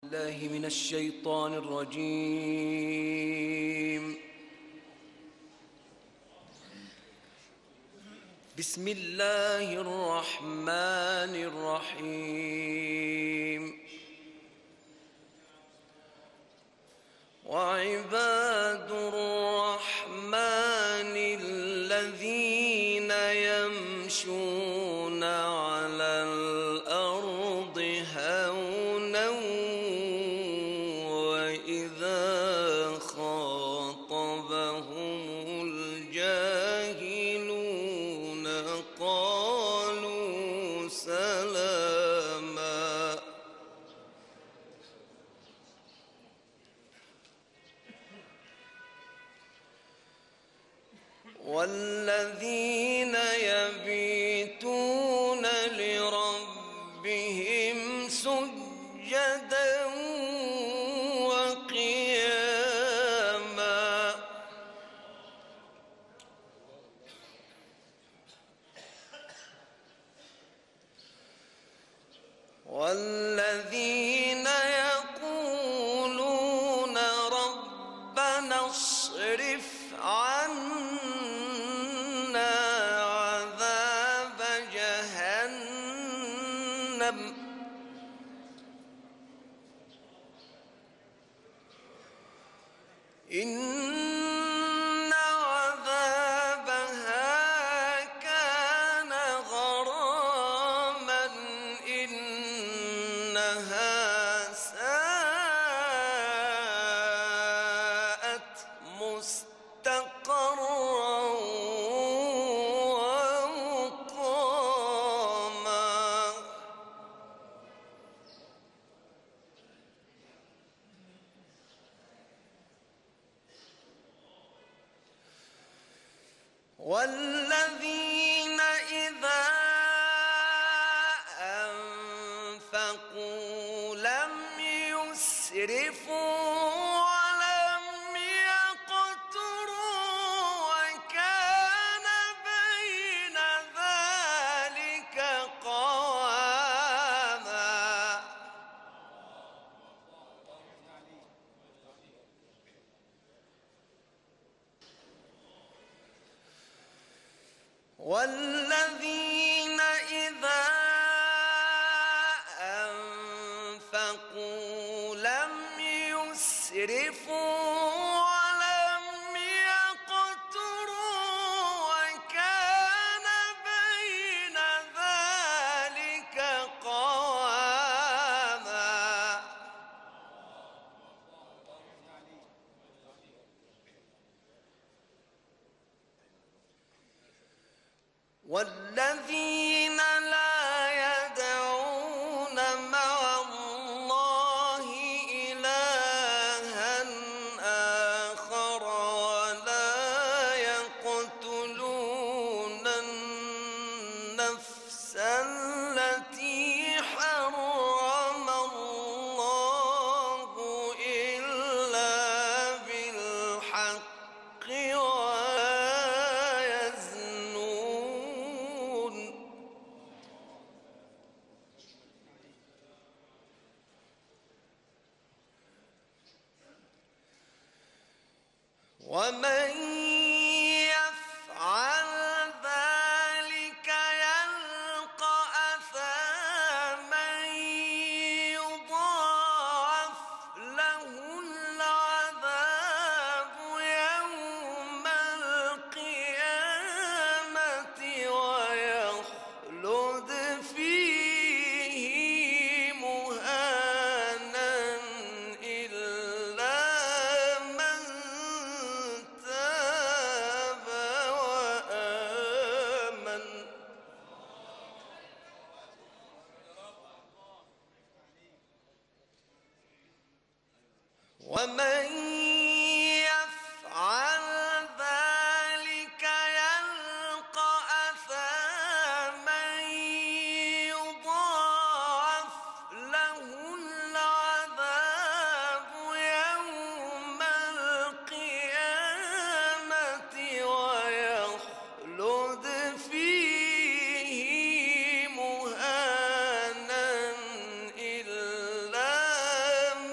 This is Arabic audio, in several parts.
الله من الشيطان الرجيم. بسم الله الرحمن الرحيم. وعباد الرحمن الذين يمشون على الأرض هونا وإذا خاطبهم الجاهلون قالوا سلاما. والذين يبيتون لربهم سجدا وقياما. والذين يقولون ربنا اصرف عنا عذاب جهنم إن عذابها كان غراما إنها ساءت مستقرا ومقاما. والذين إذا أنفقوا لم يسرفوا ولم يقتروا وكان بين ذلك قواما. والذين إذا أنفقوا لم يسرفوا ولم يقتروا وكان بين ذلك قواما. والذين لا يدعون مع الله إلها آخر ولا يقتلون النفس التي حرم الله إلا بالحق ولا يزنون. ومن يفعل ذلك يلقى أثاما يضاعف له العذاب يوم القيامة ويخلد فيه مهانا إلا من تاب وآمن. ومن يفعل ذلك يلقى أثاما يضاعف له العذاب يوم القيامة ويخلد فيه مهانا إلا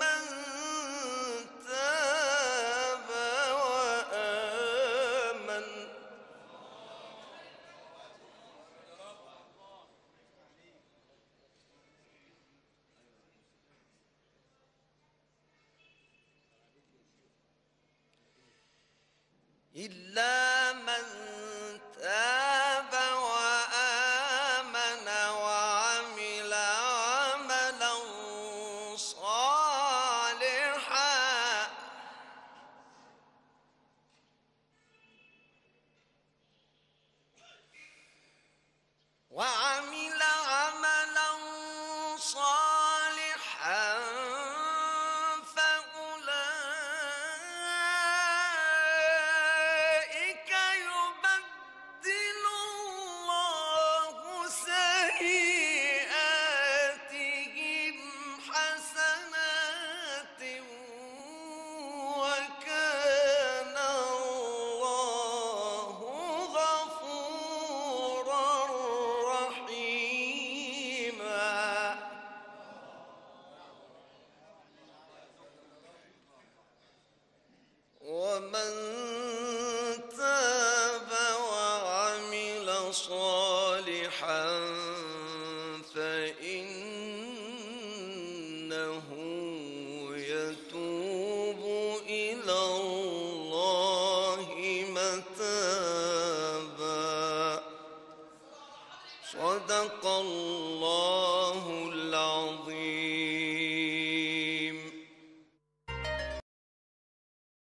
إلا من تاب وآمن وعمل عملا صالحا فأولئك يبدل الله سيئاتهم حسنات وكان الله غفورا رحيما. ومن تاب وعمل صالحا